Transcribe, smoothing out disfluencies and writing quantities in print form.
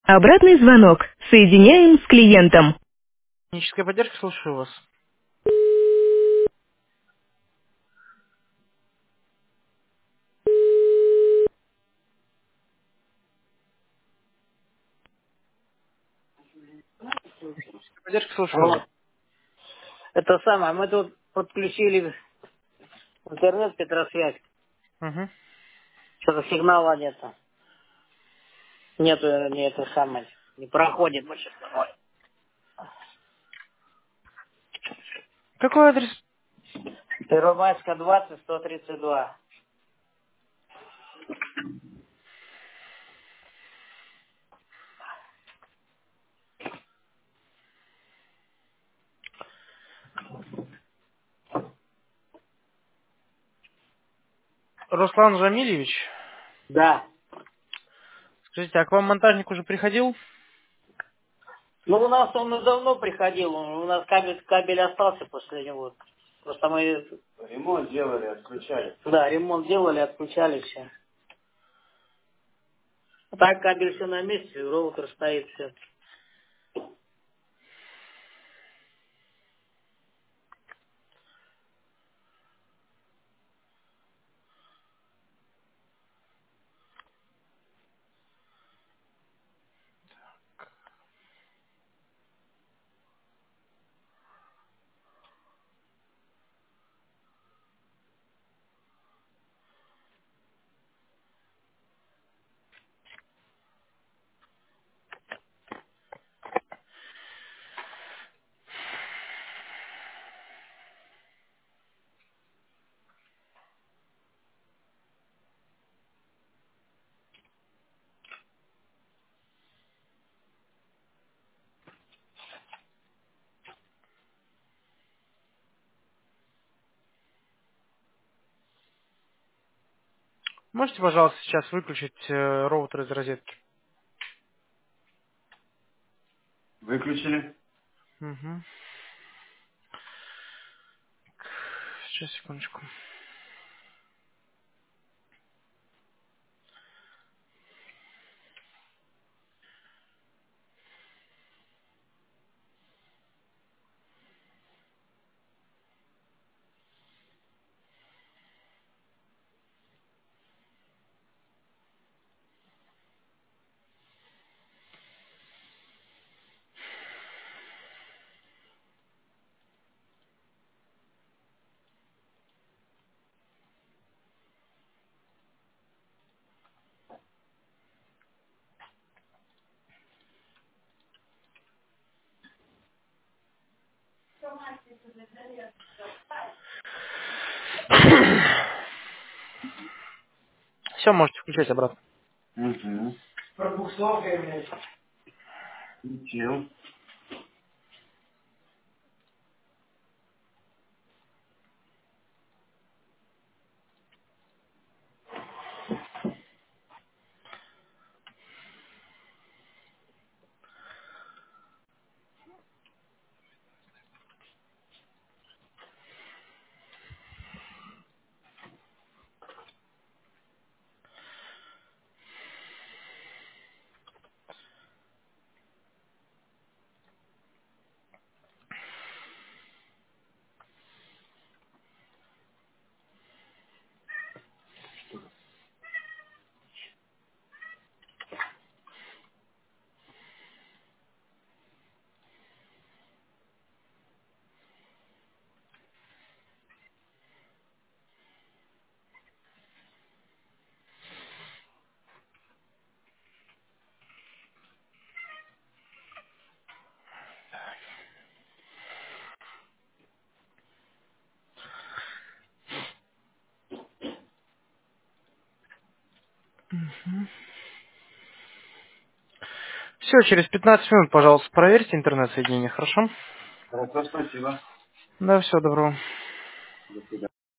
Обратный звонок. Соединяем с клиентом. Техническая поддержка, слушаю вас. Поддержка, слушаю вас. Вот. Это самое, мы тут подключили интернет, Петросвязь. Угу. Что-то сигнала нету. Нету, не это самое. Не проходит больше. Ой. Какой адрес? Первомайская 20, 132. Руслан Жамильевич. Да. Скажите, а к вам монтажник уже приходил? Ну, у нас он давно приходил. У нас кабель остался после него. Просто мы... Ремонт делали, отключали. Да, ремонт делали, отключали все. Так кабель все на месте, роутер стоит все. Можете, пожалуйста, сейчас выключить роутер из розетки? Выключили. Угу. Сейчас, секундочку. Все, можете включать обратно. Угу. Пробуксовка имеется. Включил. Все, через 15 минут, пожалуйста, проверьте интернет-соединение, хорошо? Хорошо, спасибо. Да, все, доброго. До свидания.